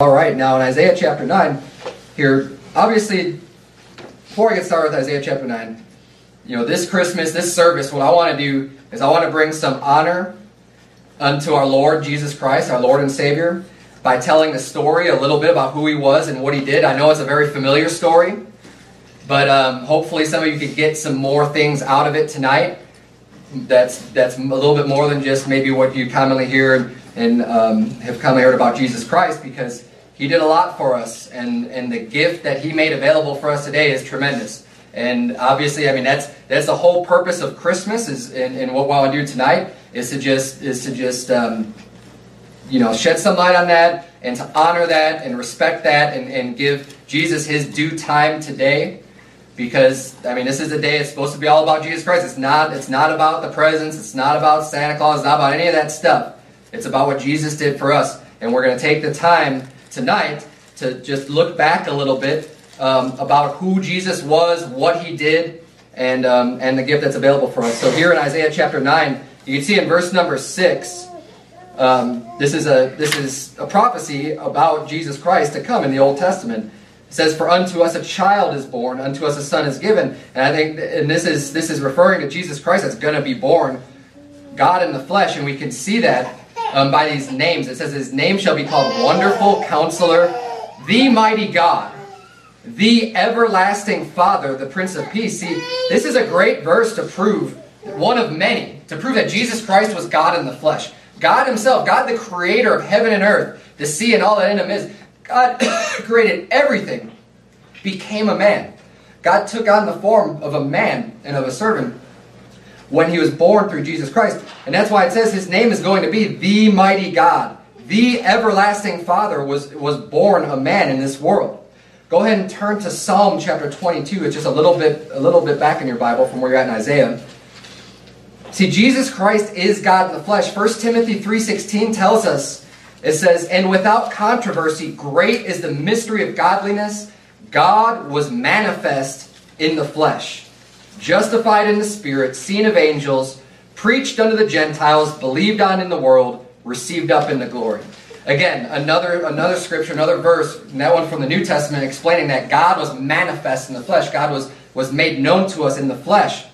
All right, now in Isaiah chapter 9, here, obviously, before I get started with Isaiah chapter 9, this Christmas, this service, what I want to do is I want to bring some honor unto our Lord Jesus Christ, our Lord and Savior, by telling the story a little bit about who He was and what He did. I know it's a very familiar story, but hopefully some of you could get some more things out of it tonight. That's a little bit more than just maybe what you commonly hear and have commonly heard about Jesus Christ, because He did a lot for us, and the gift that He made available for us today is tremendous. And obviously, I mean, that's the whole purpose of Christmas, and what I want to do tonight is to just shed some light on that, and to honor that, and respect that, and give Jesus His due time today. Because, I mean, this is a day it's supposed to be all about Jesus Christ. It's not about the presents. It's not about Santa Claus. It's not about any of that stuff. It's about what Jesus did for us. And we're going to take the time tonight to just look back a little bit about who Jesus was, what He did, and the gift that's available for us. So here in Isaiah chapter 9, you can see in verse number 6, this is a prophecy about Jesus Christ to come in the Old Testament. It says, "For unto us a child is born, unto us a son is given." And I think, and this is referring to Jesus Christ that's going to be born, God in the flesh, and we can see that by these names. It says, "His name shall be called Wonderful Counselor, the Mighty God, the Everlasting Father, the Prince of Peace." See, this is a great verse to prove, one of many, to prove that Jesus Christ was God in the flesh. God Himself, God the Creator of heaven and earth, the sea and all that in them is. God created everything, became a man. God took on the form of a man and of a servant when He was born through Jesus Christ. And that's why it says His name is going to be the Mighty God. The Everlasting Father was born a man in this world. Go ahead and turn to Psalm chapter 22. It's just a little bit back in your Bible from where you're at in Isaiah. See, Jesus Christ is God in the flesh. 1 Timothy 3:16 tells us, it says, "And without controversy, great is the mystery of godliness. God was manifest in the flesh, justified in the Spirit, seen of angels, preached unto the Gentiles, believed on in the world, received up into glory." Again, another scripture, another verse, and that one from the New Testament, explaining that God was manifest in the flesh. God was made known to us in the flesh.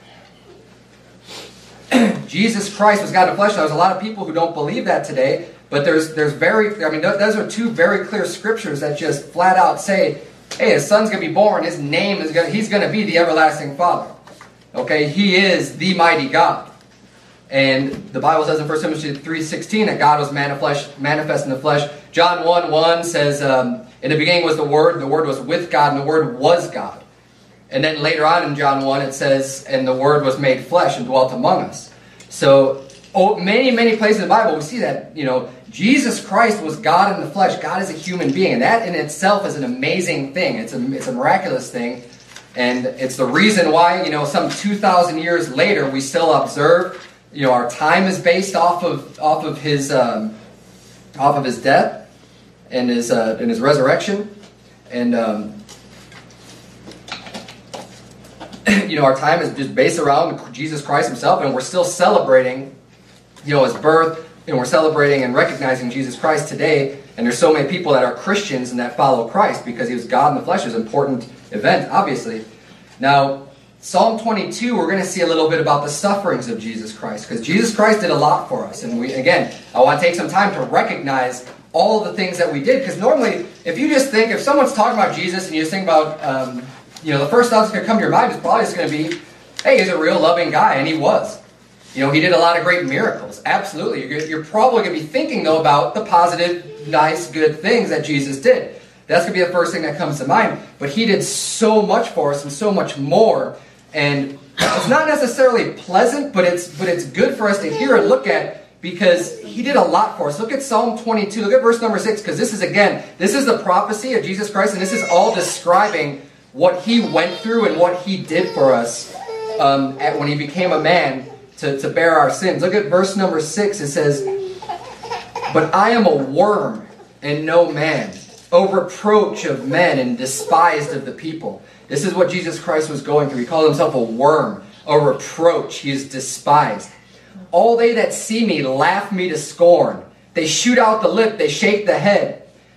Jesus Christ was God in the flesh. Now, there's a lot of people who don't believe that today. But those are two very clear scriptures that just flat out say, hey, His Son's going to be born. His name He's going to be the Everlasting Father. Okay, He is the Mighty God. And the Bible says in 1 Timothy 3:16 that God was manifest in the flesh. John 1:1 says, in the beginning was the Word was with God, and the Word was God. And then later on in John 1 it says, and the Word was made flesh and dwelt among us. So, many places in the Bible we see that, Jesus Christ was God in the flesh. God is a human being. And that in itself is an amazing thing. It's a miraculous thing. And it's the reason why, some 2,000 years later we still observe, our time is based off of His death and His resurrection. And our time is just based around Jesus Christ Himself, and we're still celebrating His birth, and we're celebrating and recognizing Jesus Christ today. And there's so many people that are Christians and that follow Christ because He was God in the flesh. It's an important event, obviously. Now, Psalm 22, we're going to see a little bit about the sufferings of Jesus Christ, because Jesus Christ did a lot for us. And I want to take some time to recognize all the things that we did, because normally, if someone's talking about Jesus and you just think about, the first thought that's going to come to your mind is probably just going to be, hey, He's a real loving guy, and He was. He did a lot of great miracles. Absolutely. You're probably going to be thinking, though, about the positive, nice, good things that Jesus did. That's going to be the first thing that comes to mind. But He did so much for us and so much more. And it's not necessarily pleasant, but it's good for us to hear and look at, because He did a lot for us. Look at Psalm 22. Look at verse number 6, because this is the prophecy of Jesus Christ, and this is all describing what He went through and what He did for us when He became a man to bear our sins. Look at verse number 6. It says, "But I am a worm and no man, a reproach of men and despised of the people." This is what Jesus Christ was going through. He called Himself a worm, a reproach. He is despised. "All they that see me laugh me to scorn. They shoot out the lip, they shake the head.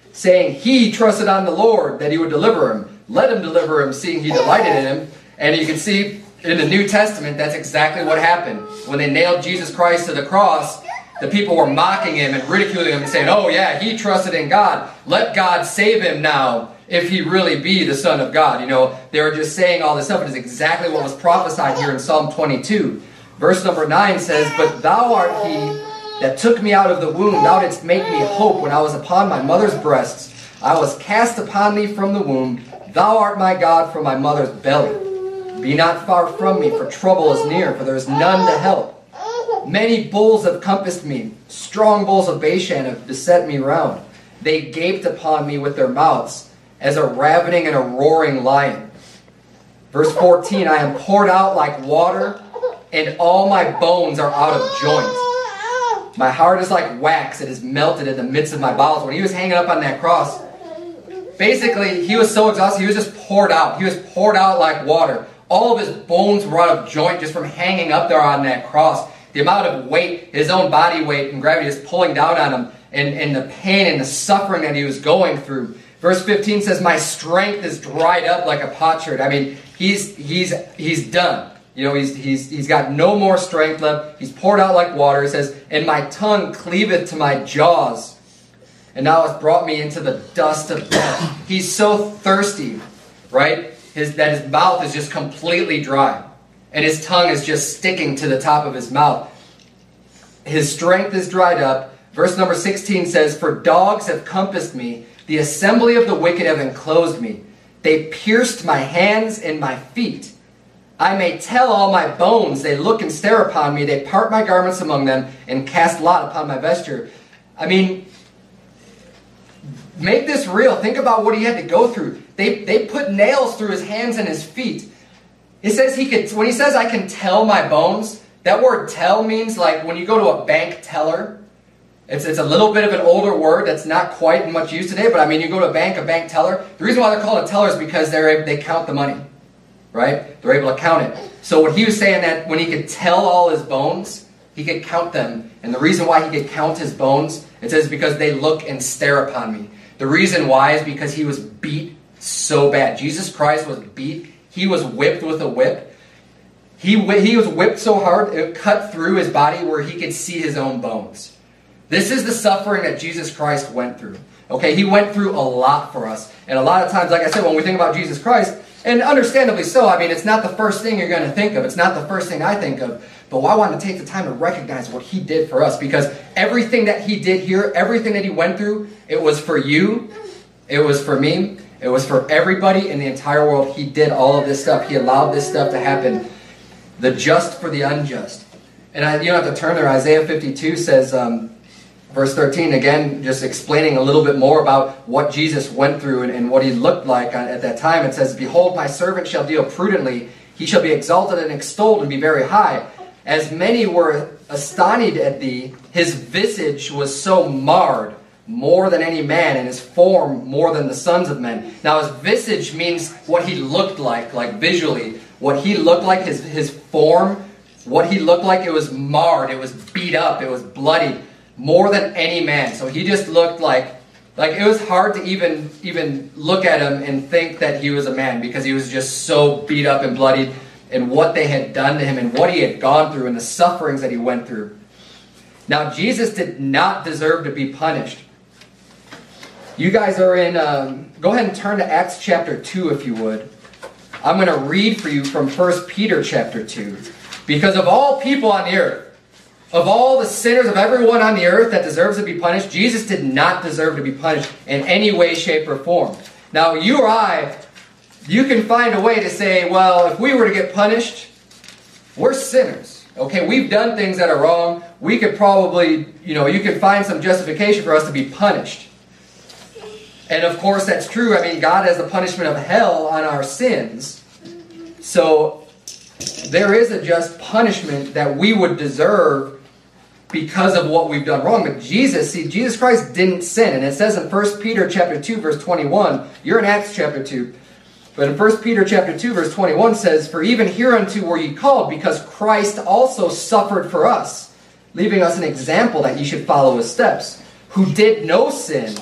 saying he trusted on the Lord that he would deliver him. Let him deliver him, seeing he delighted in him. And you can see in the New Testament, that's exactly what happened. When they nailed Jesus Christ to the cross, the people were mocking him and ridiculing him and saying, oh yeah, he trusted in God. Let God save him now if he really be the Son of God. You know, they were just saying all this stuff. It is exactly what was prophesied here in Psalm 22. Verse number 9 says, but thou art he that took me out of the womb. Thou didst make me hope when I was upon my mother's breasts. I was cast upon thee from the womb. Thou art my God from my mother's belly. Be not far from me, for trouble is near, for there is none to help. Many bulls have compassed me. Strong bulls of Bashan have beset me round. They gaped upon me with their mouths, as a ravening and a roaring lion. Verse 14, I am poured out like water, and all my bones are out of joint. My heart is like wax, it is melted in the midst of my bowels. When he was hanging up on that cross, basically, he was so exhausted, he was just poured out. He was poured out like water. All of his bones were out of joint just from hanging up there on that cross. The amount of weight, his own body weight and gravity is pulling down on him, and the pain and the suffering that he was going through. Verse 15 says, my strength is dried up like a potsherd. I mean, he's done. You know, he's got no more strength left. He's poured out like water. It says, and my tongue cleaveth to my jaws, and thou hast brought me into the dust of death. He's so thirsty, right? That his mouth is just completely dry. And his tongue is just sticking to the top of his mouth. His strength is dried up. Verse number 16 says, for dogs have compassed me. The assembly of the wicked have enclosed me. They pierced my hands and my feet. I may tell all my bones. They look and stare upon me. They part my garments among them and cast lot upon my vesture. I mean, make this real. Think about what he had to go through. They put nails through his hands and his feet. It says when he says I can tell my bones, that word tell means like when you go to a bank teller. It's a little bit of an older word that's not quite in much use today, but I mean you go to a bank teller. The reason why they're called a teller is because they count the money, right? They're able to count it. So what he was saying that when he could tell all his bones, he could count them. And the reason why he could count his bones, it says because they look and stare upon me. The reason why is because he was beat so bad. Jesus Christ was beat. He was whipped with a whip. He was whipped so hard, it cut through his body where he could see his own bones. This is the suffering that Jesus Christ went through. Okay, he went through a lot for us. And a lot of times, like I said, when we think about Jesus Christ, and understandably so, I mean, it's not the first thing you're going to think of. It's not the first thing I think of. But I want to take the time to recognize what he did for us. Because everything that he did here, everything that he went through, it was for you. It was for me. It was for everybody in the entire world. He did all of this stuff. He allowed this stuff to happen. The just for the unjust. And you don't have to turn there. Isaiah 52 says, verse 13, again, just explaining a little bit more about what Jesus went through and what he looked like at that time. It says, behold, my servant shall deal prudently. He shall be exalted and extolled and be very high. As many were astonished at thee, his visage was so marred, more than any man, and his form more than the sons of men. Now his visage means what he looked like visually. What he looked like, his form, what he looked like, it was marred, it was beat up, it was bloody, more than any man. So he just looked like it was hard to even look at him and think that he was a man, because he was just so beat up and bloodied, and what they had done to him and what he had gone through and the sufferings that he went through. Now Jesus did not deserve to be punished. You guys are in, go ahead and turn to Acts chapter 2 if you would. I'm going to read for you from 1 Peter chapter 2. Because of all people on the earth, of all the sinners, of everyone on the earth that deserves to be punished, Jesus did not deserve to be punished in any way, shape, or form. Now you or I, you can find a way to say, well, if we were to get punished, we're sinners. Okay, we've done things that are wrong. We could probably, you could find some justification for us to be punished. And of course that's true. I mean, God has the punishment of hell on our sins. So there is a just punishment that we would deserve because of what we've done wrong. But Jesus Christ didn't sin. And it says in 1 Peter chapter 2 verse 21, you're in Acts chapter 2. But in 1 Peter chapter 2 verse 21 says, for even hereunto were ye called, because Christ also suffered for us, leaving us an example that ye should follow his steps, who did no sin,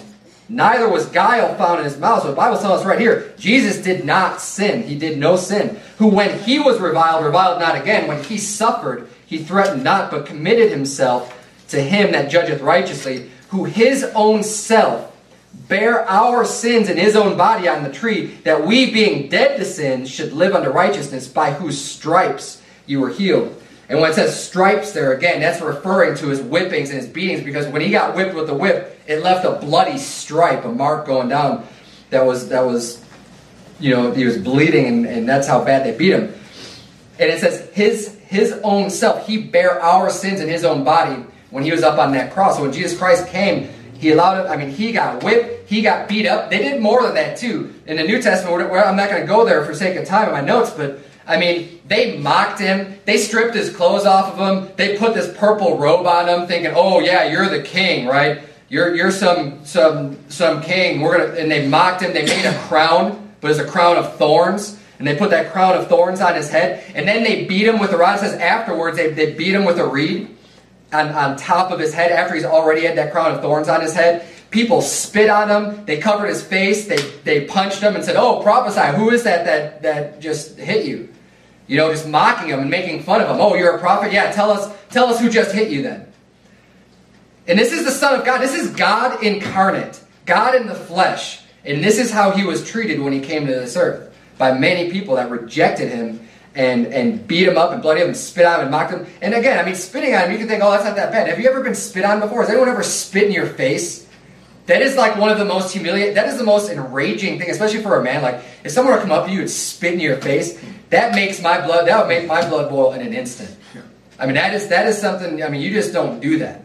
neither was guile found in his mouth. So the Bible tells us right here, Jesus did not sin. He did no sin. Who when he was reviled not again. When he suffered, he threatened not, but committed himself to him that judgeth righteously, who his own self bare our sins in his own body on the tree, that we being dead to sin should live unto righteousness, by whose stripes you were healed. And when it says stripes there, again, that's referring to his whippings and his beatings, because when he got whipped with the whip, it left a bloody stripe, a mark going down that was he was bleeding, and that's how bad they beat him. And it says his own self, he bare our sins in his own body when he was up on that cross. So when Jesus Christ came, he allowed it. He got whipped, he got beat up. They did more than that too. In the New Testament, where I'm not going to go there for sake of time in my notes, but they mocked him. They stripped his clothes off of him. They put this purple robe on him, thinking, "Oh yeah, you're the king, right? You're some king." And they mocked him. They made a crown, but it's a crown of thorns, and they put that crown of thorns on his head. And then they beat him with a rod. It says afterwards they beat him with a reed on top of his head after he's already had that crown of thorns on his head. People spit on him. They covered his face. They punched him and said, "Oh, prophesy. Who is that just hit you?" Just mocking him and making fun of him. "Oh, you're a prophet? Yeah, tell us who just hit you then." And this is the Son of God. This is God incarnate. God in the flesh. And this is how he was treated when he came to this earth. By many people that rejected him and beat him up and bloodied him and spit on him and mocked him. And again, spitting on him, you can think, "Oh, that's not that bad." Have you ever been spit on before? Has anyone ever spit in your face? That is like one of the most humiliating, that is the most enraging thing, especially for a man. Like, if someone were to come up to you and spit in your face, that would make my blood boil in an instant. That is something, you just don't do that.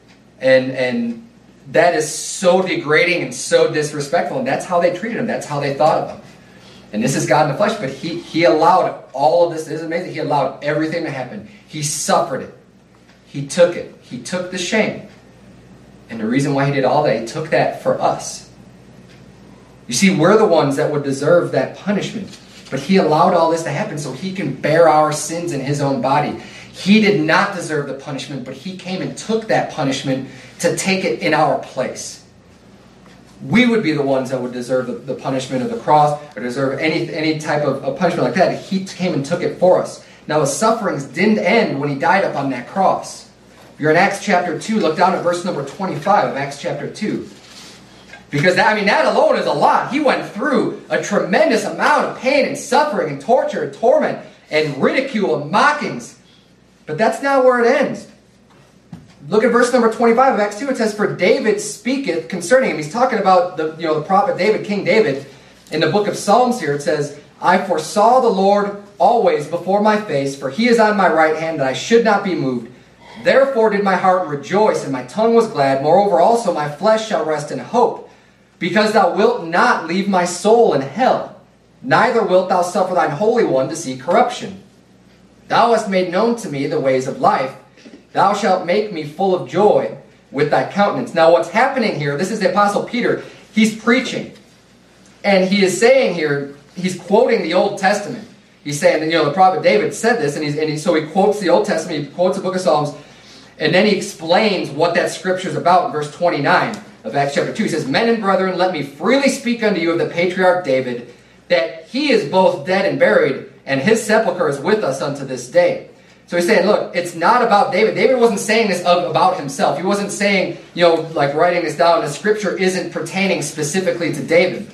And that is so degrading and so disrespectful, and that's how they treated him. That's how they thought of him. And this is God in the flesh, but he allowed all of this. This is amazing. He allowed everything to happen. He suffered it. He took it. He took the shame. And the reason why he did all that, he took that for us. You see, we're the ones that would deserve that punishment. But he allowed all this to happen so he can bear our sins in his own body. He did not deserve the punishment, but he came and took that punishment to take it in our place. We would be the ones that would deserve the punishment of the cross, or deserve any type of punishment like that. He came and took it for us. Now his sufferings didn't end when he died up on that cross. If you're in Acts chapter 2, look down at verse number 25 of Acts chapter 2. Because that alone is a lot. He went through a tremendous amount of pain and suffering and torture and torment and ridicule and mockings. But that's not where it ends. Look at verse number 25 of Acts 2. It says, "For David speaketh concerning him." He's talking about the prophet David, King David. In the book of Psalms here it says, "I foresaw the Lord always before my face, for he is on my right hand, that I should not be moved. Therefore did my heart rejoice, and my tongue was glad. Moreover also my flesh shall rest in hope, because thou wilt not leave my soul in hell, neither wilt thou suffer thine Holy One to see corruption. Thou hast made known to me the ways of life. Thou shalt make me full of joy with thy countenance." Now what's happening here, this is the Apostle Peter. He's preaching. And he is saying here, he's quoting the Old Testament. He's saying, the prophet David said this, so he quotes the Old Testament, he quotes the book of Psalms, and then he explains what that scripture is about in verse 29 of Acts chapter 2. He says, "Men and brethren, let me freely speak unto you of the patriarch David, that he is both dead and buried, and his sepulchre is with us unto this day." So he's saying, look, it's not about David. David wasn't saying this about himself. He wasn't saying, like writing this down. The scripture isn't pertaining specifically to David.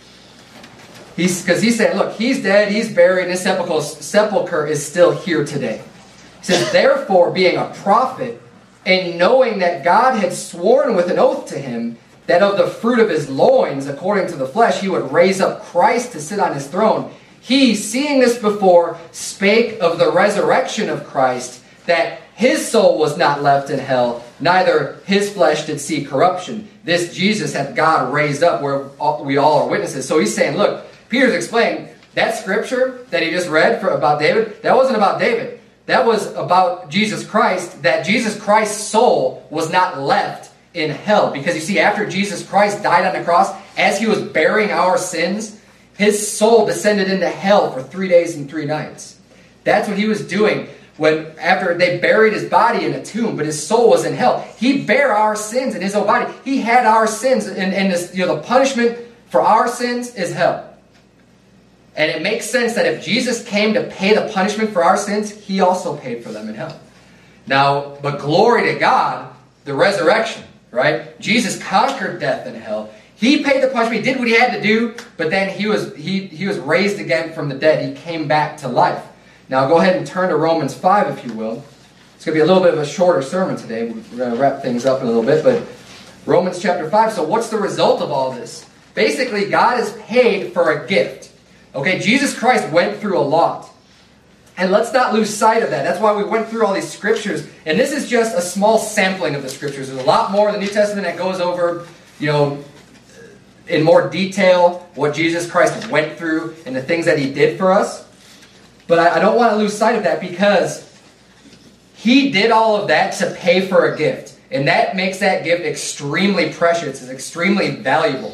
Because he's saying, look, he's dead, he's buried, and his sepulchre is still here today. He says, "Therefore, being a prophet, and knowing that God had sworn with an oath to him, that of the fruit of his loins, according to the flesh, he would raise up Christ to sit on his throne, he, seeing this before, spake of the resurrection of Christ, that his soul was not left in hell, neither his flesh did see corruption. This Jesus hath God raised up, where we all are witnesses." So he's saying, look, Peter's explaining, that scripture that he just read about David, that wasn't about David. That was about Jesus Christ, that Jesus Christ's soul was not left in hell. Because you see, after Jesus Christ died on the cross, as he was bearing our sins, his soul descended into hell for 3 days and 3 nights. That's what he was doing, after they buried his body in a tomb, but his soul was in hell. He bare our sins in his own body. He had our sins, and this, the punishment for our sins is hell. And it makes sense that if Jesus came to pay the punishment for our sins, he also paid for them in hell. Now, but glory to God, the resurrection, right? Jesus conquered death and hell. He paid the punishment. He did what he had to do, but then he was raised again from the dead. He came back to life. Now go ahead and turn to Romans 5, if you will. It's going to be a little bit of a shorter sermon today. We're going to wrap things up in a little bit, but Romans chapter 5. So what's the result of all this? Basically, God has paid for a gift. Okay, Jesus Christ went through a lot. And let's not lose sight of that. That's why we went through all these scriptures. And this is just a small sampling of the scriptures. There's a lot more in the New Testament that goes over, in more detail what Jesus Christ went through and the things that he did for us. But I don't want to lose sight of that because he did all of that to pay for a gift. And that makes that gift extremely precious. It's extremely valuable.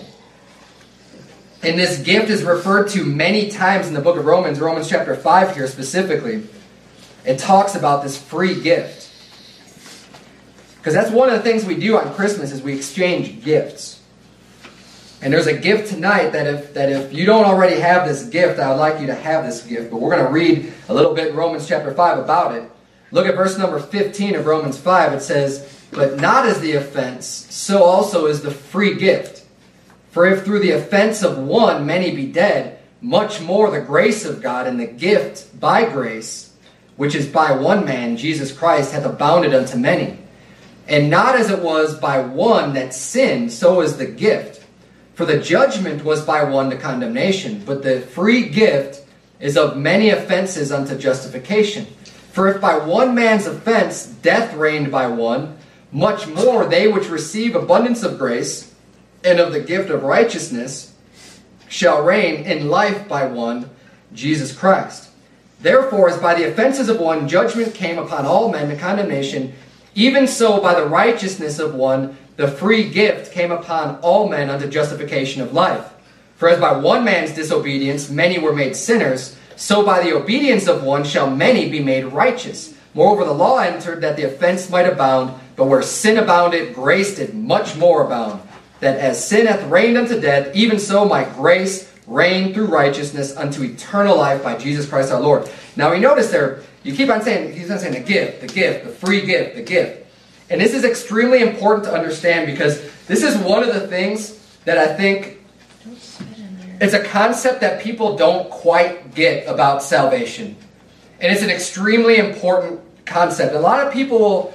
And this gift is referred to many times in the book of Romans, Romans chapter 5 here specifically. It talks about this free gift. Because that's one of the things we do on Christmas is we exchange gifts. And there's a gift tonight that if you don't already have this gift, I would like you to have this gift. But we're going to read a little bit in Romans chapter 5 about it. Look at verse number 15 of Romans 5. It says, "But not as the offense, so also is the free gift. For if through the offense of one many be dead, much more the grace of God and the gift by grace, which is by one man, Jesus Christ, hath abounded unto many. And not as it was by one that sinned, so is the gift. For the judgment was by one to condemnation, but the free gift is of many offenses unto justification. For if by one man's offense death reigned by one, much more they which receive abundance of grace and of the gift of righteousness shall reign in life by one, Jesus Christ. Therefore, as by the offenses of one judgment came upon all men to condemnation, even so by the righteousness of one the free gift came upon all men unto justification of life. For as by one man's disobedience many were made sinners, so by the obedience of one shall many be made righteous. Moreover, the law entered that the offense might abound, but where sin abounded, grace did much more abound. That as sin hath reigned unto death, even so might grace reign through righteousness unto eternal life by Jesus Christ our Lord." Now we notice there, he's on saying the gift, the free gift, the gift. And this is extremely important to understand because this is one of the things that I think it's a concept that people don't quite get about salvation. And it's an extremely important concept. A lot of people,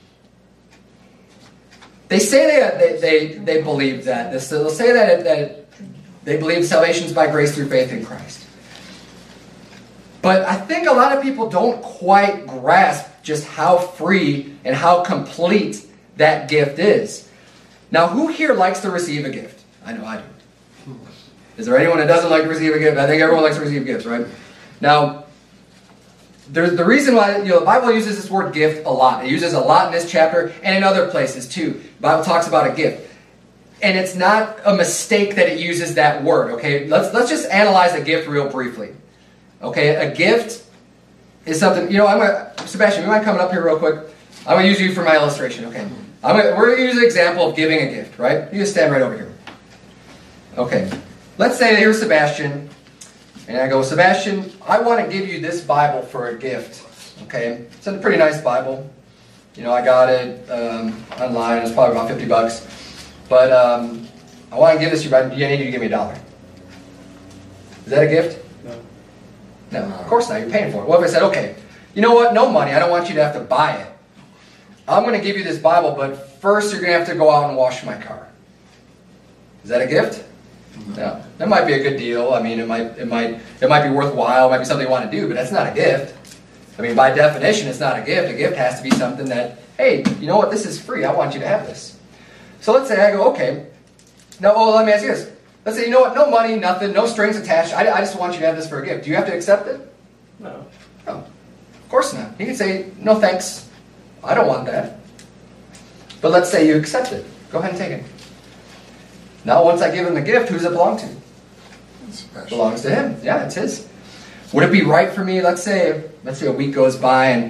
they say they believe that. They'll say that they believe salvation is by grace through faith in Christ. But I think a lot of people don't quite grasp just how free and how complete that gift is. Now, who here likes to receive a gift? I know I do. Is there anyone that doesn't like to receive a gift? I think everyone likes to receive gifts, right? Now, there's the reason why the Bible uses this word gift a lot. It uses a lot in this chapter and in other places too. The Bible talks about a gift. And it's not a mistake that it uses that word, okay? Let's just analyze a gift real briefly. Okay, a gift is something, Sebastian, you mind coming up here real quick? I'm going to use you for my illustration, okay? We're going to use an example of giving a gift, right? You just stand right over here. Okay, let's say here's Sebastian, and I go, "Sebastian, I want to give you this Bible for a gift." Okay, it's a pretty nice Bible. I got it online. It's probably about $50. But I want to give this to you, but you need to give me $1. Is that a gift? No, of course not. You're paying for it. What if I said, "Okay, you know what? No money. I don't want you to have to buy it. I'm going to give you this Bible, but first you're going to have to go out and wash my car." Is that a gift? No. That might be a good deal. I mean, it might be worthwhile. It might be something you want to do, but that's not a gift. I mean, by definition, it's not a gift. A gift has to be something that, hey, you know what? This is free. I want you to have this. So let's say I go, "Okay. Now, let me ask you this. Let's say, you know what? No money, nothing, no strings attached. I just want you to have this for a gift. Do you have to accept it?" No. No. Of course not. You can say, "No, thanks. I don't want that." But let's say you accept it. Go ahead and take it. Now, once I give him the gift, who does it belong to? It belongs to him. Yeah, it's his. Would it be right for me, let's say a week goes by and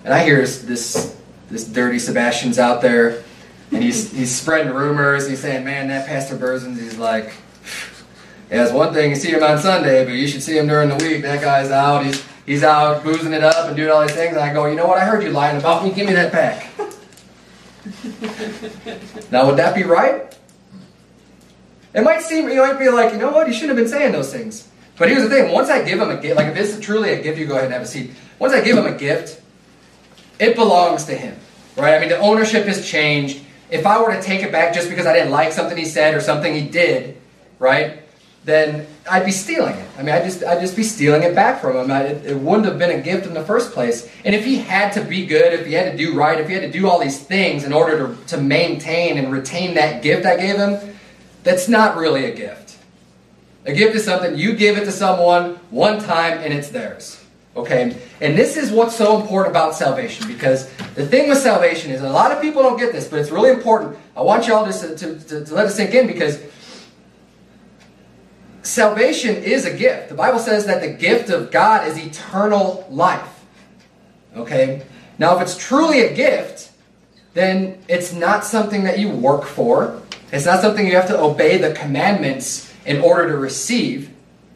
And I hear this dirty Sebastian's out there, and he's spreading rumors. He's saying, man, that Pastor Berzins, he's like, yeah, it's one thing you see him on Sunday, but you should see him during the week. That guy's out. He's out boozing it up and doing all these things. And I go, you know what? I heard you lying about me. Give me that pack. Now, would that be right? It might seem, you might be like, you know what? You shouldn't have been saying those things. But here's the thing. Once I give him a gift, like if it's truly a gift, you go ahead and have a seat. Once I give him a gift, it belongs to him, right? I mean, the ownership has changed. If I were to take it back just because I didn't like something he said or something he did, right, then I'd be stealing it. I mean, I'd just be stealing it back from him. It wouldn't have been a gift in the first place. And if he had to be good, if he had to do right, if he had to do all these things in order to maintain and retain that gift I gave him, that's not really a gift. A gift is something you give it to someone one time and it's theirs. Okay? And this is what's so important about salvation, because the thing with salvation is, and a lot of people don't get this, but it's really important. I want you all to let it sink in, because salvation is a gift. The Bible says that the gift of God is eternal life. Okay? Now, if it's truly a gift, then it's not something that you work for. It's not something you have to obey the commandments in order to receive.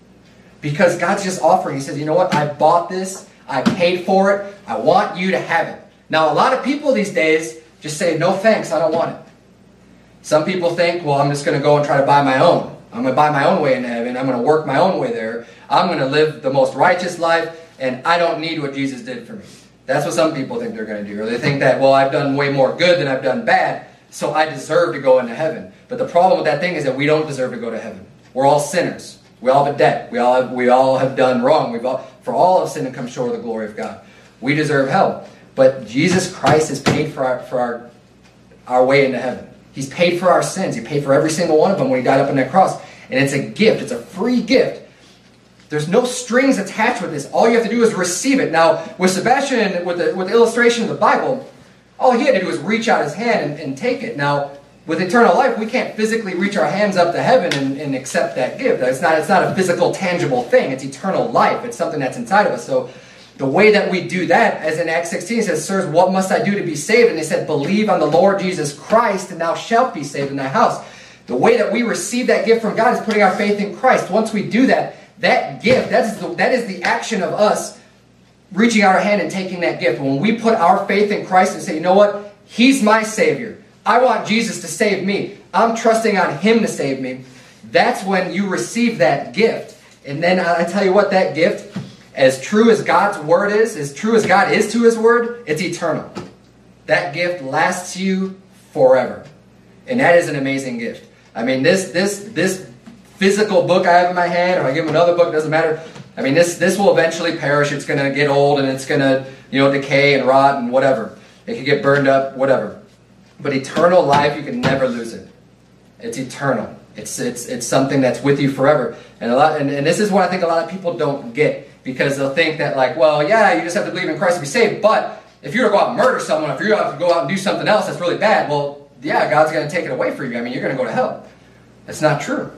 Because God's just offering. He says, you know what? I bought this. I paid for it. I want you to have it. Now, a lot of people these days just say, no thanks, I don't want it. Some people think, well, I'm just going to go and try to buy my own. I'm going to buy my own way into heaven. I'm going to work my own way there. I'm going to live the most righteous life, and I don't need what Jesus did for me. That's what some people think they're going to do. Or they think that, well, I've done way more good than I've done bad, so I deserve to go into heaven. But the problem with that thing is that we don't deserve to go to heaven. We're all sinners. We all have a debt. We all have done wrong. For all of sin and come short of the glory of God. We deserve hell. But Jesus Christ has paid for our way into heaven. He's paid for our sins. He paid for every single one of them when he died up on that cross. And it's a gift. It's a free gift. There's no strings attached with this. All you have to do is receive it. Now, with Sebastian, with the illustration of the Bible, all he had to do was reach out his hand and take it. Now, with eternal life, we can't physically reach our hands up to heaven and accept that gift. It's not a physical, tangible thing. It's eternal life. It's something that's inside of us. So the way that we do that, as in Acts 16, it says, sirs, what must I do to be saved? And they said, believe on the Lord Jesus Christ, and thou shalt be saved in thy house. The way that we receive that gift from God is putting our faith in Christ. Once we do that, that gift, that is the action of us reaching out our hand and taking that gift. When we put our faith in Christ and say, you know what? He's my Savior. I want Jesus to save me. I'm trusting on Him to save me. That's when you receive that gift. And then I tell you what, that gift, as true as God's Word is, as true as God is to His Word, it's eternal. That gift lasts you forever. And that is an amazing gift. I mean, this physical book I have in my hand, or I give him another book, doesn't matter. I mean, this will eventually perish. It's going to get old, and it's going to, decay and rot and whatever. It could get burned up, whatever. But eternal life, you can never lose it. It's eternal. It's something that's with you forever. And this is what I think a lot of people don't get, because they'll think that, like, well, yeah, you just have to believe in Christ to be saved. But if you're to go out and murder someone, if you're to go out and do something else that's really bad, well, yeah, God's going to take it away from you. I mean, you're going to go to hell. That's not true.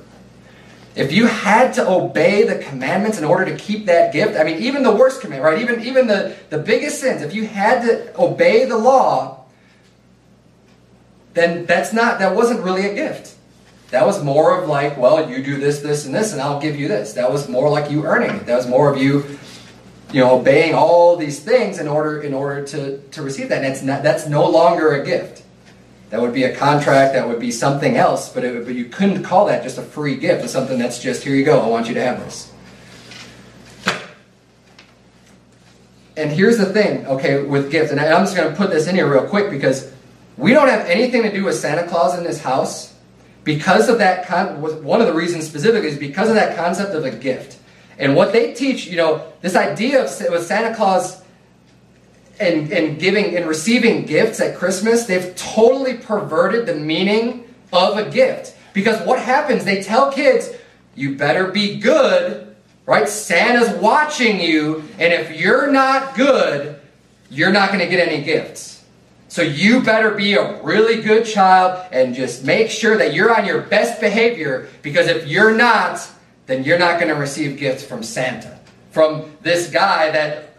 If you had to obey the commandments in order to keep that gift, I mean, even the worst commandment, right? Even the biggest sins, if you had to obey the law, then that wasn't really a gift. That was more of like, well, you do this, this, and this, and I'll give you this. That was more like you earning it. That was more of you, obeying all these things in order to receive that. And that's no longer a gift. That would be a contract. That would be something else. But you couldn't call that just a free gift. It's something that's just, here you go. I want you to have this. And here's the thing, okay, with gifts. And I'm just going to put this in here real quick, because we don't have anything to do with Santa Claus in this house. Because of that, one of the reasons specifically is because of that concept of a gift. And what they teach, this idea with Santa Claus and giving and receiving gifts at Christmas, they've totally perverted the meaning of a gift. Because what happens, they tell kids, you better be good, right? Santa's watching you, and if you're not good, you're not going to get any gifts. So you better be a really good child and just make sure that you're on your best behavior, because if you're not, then you're not going to receive gifts from Santa. From this guy that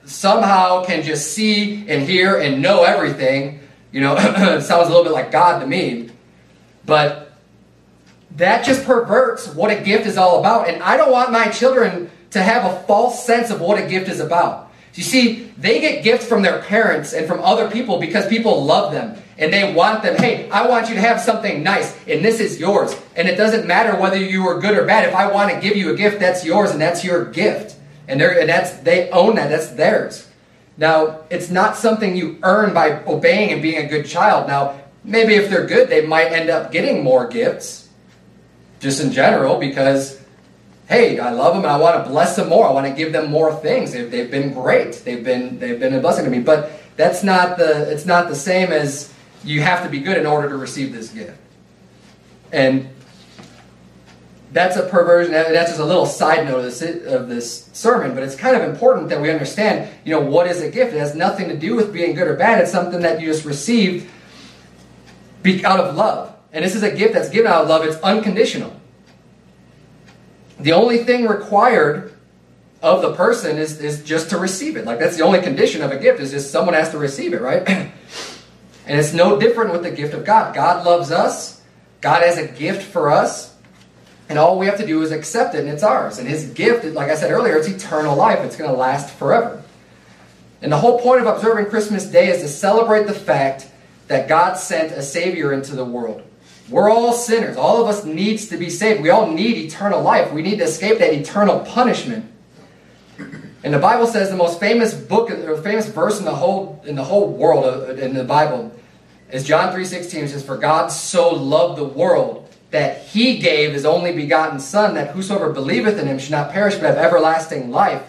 somehow can just see and hear and know everything. It sounds a little bit like God to me. But that just perverts what a gift is all about. And I don't want my children to have a false sense of what a gift is about. You see, they get gifts from their parents and from other people because people love them. And they want them, hey, I want you to have something nice, and this is yours. And it doesn't matter whether you are good or bad. If I want to give you a gift, that's yours, and that's your gift. And they own that. That's theirs. Now, it's not something you earn by obeying and being a good child. Now, maybe if they're good, they might end up getting more gifts, just in general, because hey, I love them and I want to bless them more. I want to give them more things. They've been great. They've been a blessing to me. But it's not the same as you have to be good in order to receive this gift. And that's a perversion. That's just a little side note of this sermon, but it's kind of important that we understand, what is a gift? It has nothing to do with being good or bad. It's something that you just receive out of love. And this is a gift that's given out of love. It's unconditional. The only thing required of the person is just to receive it. Like, that's the only condition of a gift, is just someone has to receive it, right? And it's no different with the gift of God. God loves us. God has a gift for us. And all we have to do is accept it, and it's ours. And his gift, like I said earlier, it's eternal life. It's going to last forever. And the whole point of observing Christmas Day is to celebrate the fact that God sent a Savior into the world. We're all sinners. All of us needs to be saved. We all need eternal life. We need to escape that eternal punishment. And the Bible says the most famous book or famous verse in the whole world in the Bible is John 3:16. It says, "For God so loved the world that he gave his only begotten Son, that whosoever believeth in him should not perish but have everlasting life."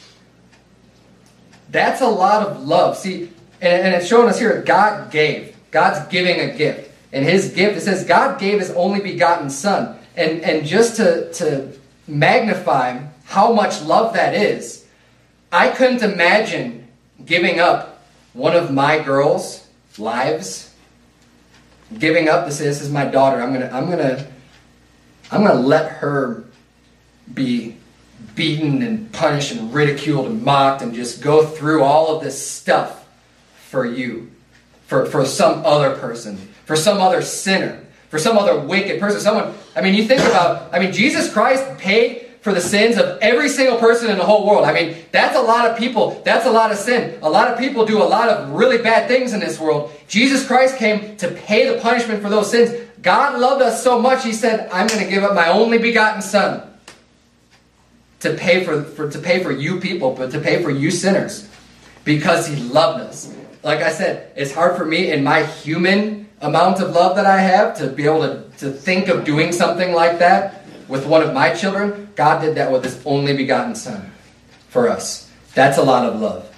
That's a lot of love. See, and it's showing us here, God gave. God's giving a gift. And his gift, it says God gave his only begotten Son. And just to magnify how much love that is, I couldn't imagine giving up one of my girls' lives. Giving up to say, this is my daughter. I'm gonna let her be beaten and punished and ridiculed and mocked and just go through all of this stuff for you, for some other person, for some other sinner, for some other wicked person. You think about, Jesus Christ paid for the sins of every single person in the whole world. That's a lot of people. That's a lot of sin. A lot of people do a lot of really bad things in this world. Jesus Christ came to pay the punishment for those sins. God loved us so much, he said, I'm going to give up my only begotten Son to pay for you people, but to pay for you sinners, because he loved us. Like I said, it's hard for me in my human amount of love that I have to be able to think of doing something like that with one of my children. God did that with his only begotten Son for us. That's a lot of love.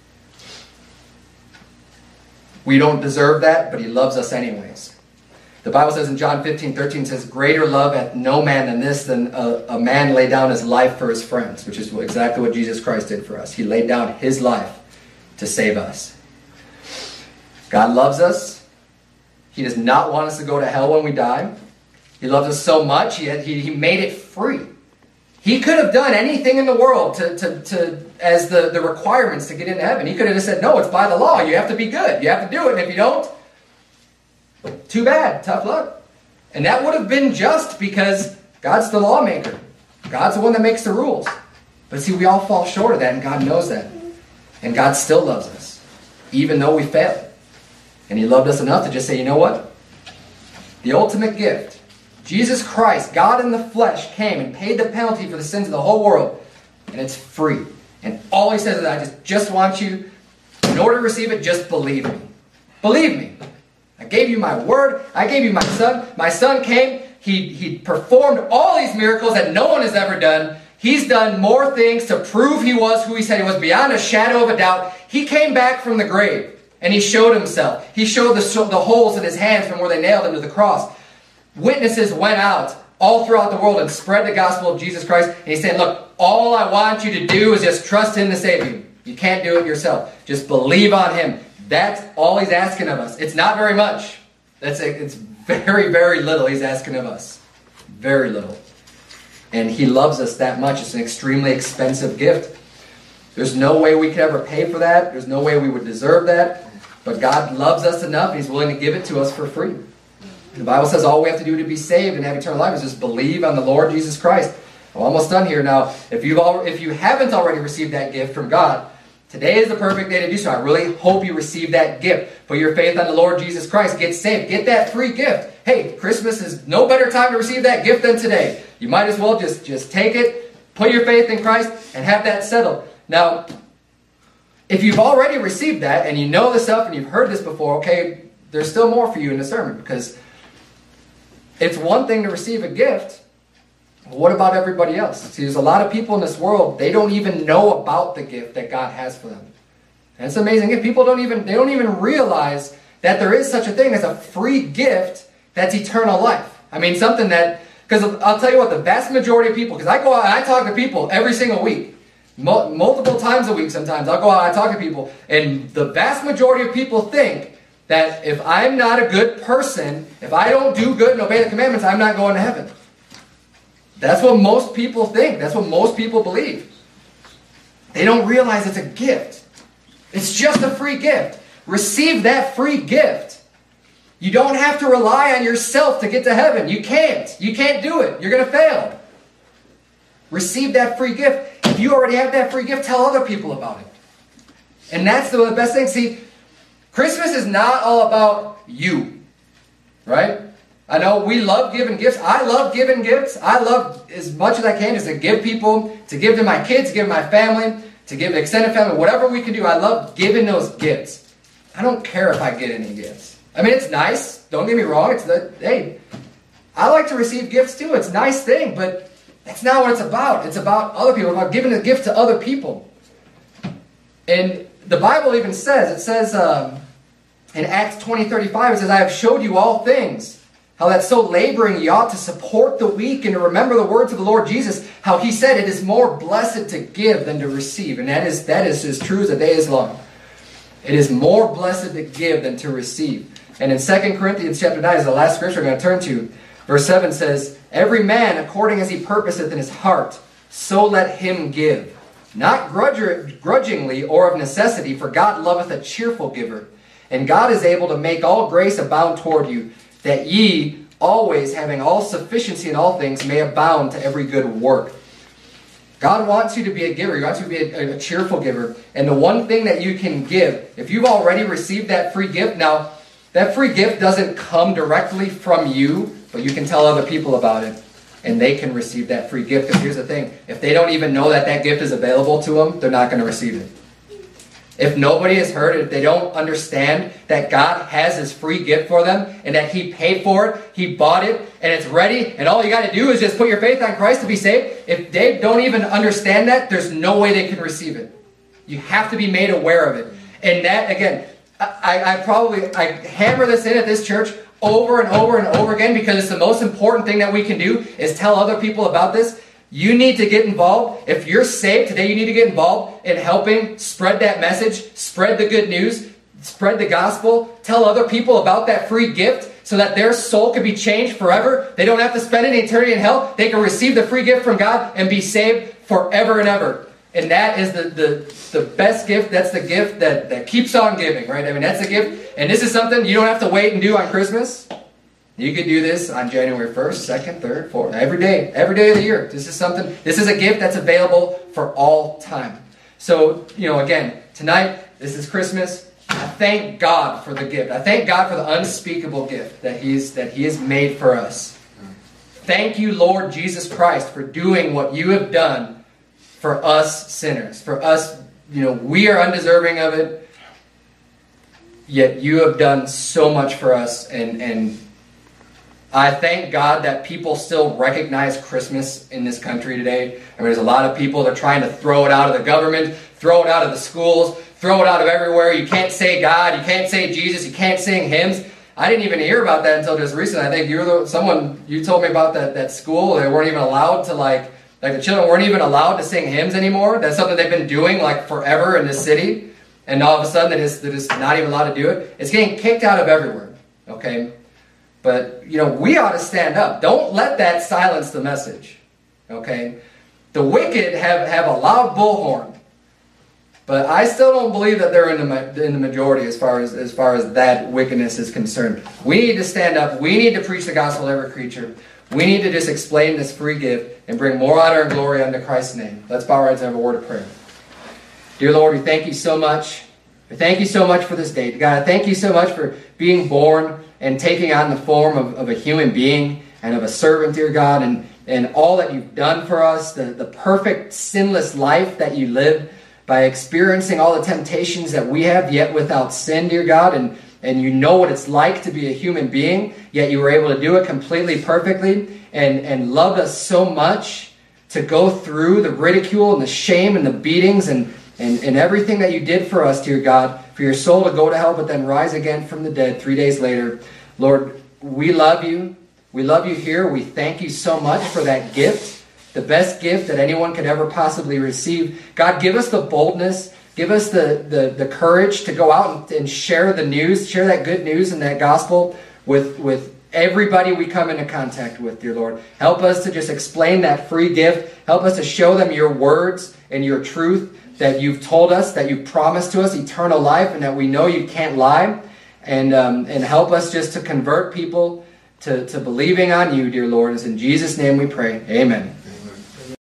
We don't deserve that, but he loves us anyways. The Bible says in John 15:13, says, "Greater love hath no man than this, than a man lay down his life for his friends," which is exactly what Jesus Christ did for us. He laid down his life to save us. God loves us. He does not want us to go to hell when we die. He loves us so much, he made it free. He could have done anything in the world as the requirements to get into heaven. He could have just said, no, it's by the law. You have to be good. You have to do it. And if you don't, too bad. Tough luck. And that would have been just, because God's the lawmaker. God's the one that makes the rules. But see, we all fall short of that, and God knows that. And God still loves us, even though we fail. And he loved us enough to just say, you know what? The ultimate gift, Jesus Christ, God in the flesh, came and paid the penalty for the sins of the whole world. And it's free. And all he says is, I just want you, in order to receive it, just believe me. Believe me. I gave you my word. I gave you my Son. My Son came. He performed all these miracles that no one has ever done. He's done more things to prove he was who he said he was, beyond a shadow of a doubt. He came back from the grave, and he showed himself. He showed the holes in his hands from where they nailed him to the cross. Witnesses went out all throughout the world and spread the gospel of Jesus Christ. And he said, look, all I want you to do is just trust him to save you. You can't do it yourself. Just believe on him. That's all he's asking of us. It's not very much. It's very, very little he's asking of us. Very little. And he loves us that much. It's an extremely expensive gift. There's no way we could ever pay for that. There's no way we would deserve that. But God loves us enough, He's willing to give it to us for free. The Bible says all we have to do to be saved and have eternal life is just believe on the Lord Jesus Christ. I'm almost done here now. If you haven't already received that gift from God, today is the perfect day to do so. I really hope you receive that gift. Put your faith on the Lord Jesus Christ. Get saved. Get that free gift. Hey, Christmas is no better time to receive that gift than today. You might as well just take it, put your faith in Christ, and have that settled. Now, if you've already received that, and you know this stuff, and you've heard this before, okay, there's still more for you in the sermon, because it's one thing to receive a gift. What about everybody else? See, there's a lot of people in this world, they don't even know about the gift that God has for them. And it's amazing. People don't even realize that there is such a thing as a free gift that's eternal life. I mean, something that, because I'll tell you what, the vast majority of people, because I go out and I talk to people every single week, multiple times a week sometimes, I'll go out and I talk to people, and the vast majority of people think that if I'm not a good person, if I don't do good and obey the commandments, I'm not going to heaven. That's what most people think. That's what most people believe. They don't realize it's a gift. It's just a free gift. Receive that free gift. You don't have to rely on yourself to get to heaven. You can't. You can't do it. You're going to fail. Receive that free gift. If you already have that free gift, tell other people about it. And that's the best thing. See, Christmas is not all about you, right? I know we love giving gifts. I love giving gifts. I love as much as I can just to give people, to give to my kids, to give to my family, to give to extended family, whatever we can do. I love giving those gifts. I don't care if I get any gifts. I mean, it's nice. Don't get me wrong. Hey, I like to receive gifts too. It's a nice thing, but that's not what it's about. It's about other people, about giving a gift to other people. And the Bible even says, in Acts 20:35, it says, I have showed you all things, how that so laboring ye ought to support the weak and to remember the words of the Lord Jesus, how He said it is more blessed to give than to receive. And that is as true as the day is long. It is more blessed to give than to receive. And in 2 Corinthians chapter 9 is the last scripture I'm going to turn to. Verse 7 says, every man according as he purposeth in his heart, so let him give. Not grudgingly or of necessity, for God loveth a cheerful giver. And God is able to make all grace abound toward you, that ye always, having all sufficiency in all things, may abound to every good work. God wants you to be a giver. He wants you to be a cheerful giver. And the one thing that you can give, if you've already received that free gift, now, that free gift doesn't come directly from you, but you can tell other people about it, and they can receive that free gift. Because here's the thing, if they don't even know that that gift is available to them, they're not going to receive it. If nobody has heard it, if they don't understand that God has His free gift for them, and that He paid for it, He bought it, and it's ready, and all you got to do is just put your faith on Christ to be saved, if they don't even understand that, there's no way they can receive it. You have to be made aware of it. And that, again, I hammer this in at this church over and over and over again, because it's the most important thing that we can do is tell other people about this. You need to get involved. If you're saved today, you need to get involved in helping spread that message, spread the good news, spread the gospel, tell other people about that free gift so that their soul can be changed forever. They don't have to spend any eternity in hell. They can receive the free gift from God and be saved forever and ever. And that is the best gift. That's the gift that keeps on giving, right? I mean, that's the gift. And this is something you don't have to wait and do on Christmas. You could do this on January 1st, 2nd, 3rd, 4th, every day of the year. This is a gift that's available for all time. So, again, tonight, this is Christmas. I thank God for the gift. I thank God for the unspeakable gift that He has made for us. Thank you, Lord Jesus Christ, for doing what you have done for us sinners. For us, we are undeserving of it, yet you have done so much for us, and I thank God that people still recognize Christmas in this country today. I mean, there's a lot of people that are trying to throw it out of the government, throw it out of the schools, throw it out of everywhere. You can't say God, you can't say Jesus, you can't sing hymns. I didn't even hear about that until just recently. I think you told me about that school. They weren't even allowed to like the children weren't even allowed to sing hymns anymore. That's something they've been doing like forever in this city. And all of a sudden they're just not even allowed to do it. It's getting kicked out of everywhere. Okay? But, we ought to stand up. Don't let that silence the message. Okay? The wicked have a loud bullhorn. But I still don't believe that they're in the majority as far as that wickedness is concerned. We need to stand up. We need to preach the gospel to every creature. We need to just explain this free gift and bring more honor and glory unto Christ's name. Let's bow our heads and have a word of prayer. Dear Lord, we thank you so much. We thank you so much for this day. God, thank you so much for being born and taking on the form of a human being and of a servant, dear God, and all that you've done for us, the perfect, sinless life that you lived by experiencing all the temptations that we have, yet without sin, dear God, and you know what it's like to be a human being, yet you were able to do it completely perfectly, and loved us so much to go through the ridicule and the shame and the beatings and everything that you did for us, dear God, for your soul to go to hell but then rise again from the dead 3 days later. Lord, we love you. We love you here. We thank you so much for that gift. The best gift that anyone could ever possibly receive. God, give us the boldness, give us the courage to go out and share the news, share that good news and that gospel with everybody we come into contact with, dear Lord. Help us to just explain that free gift. Help us to show them your words and your truth that you've told us, that you've promised to us, eternal life, and that we know you can't lie. And help us just to convert people to believing on you, dear Lord. It's in Jesus' name we pray. Amen.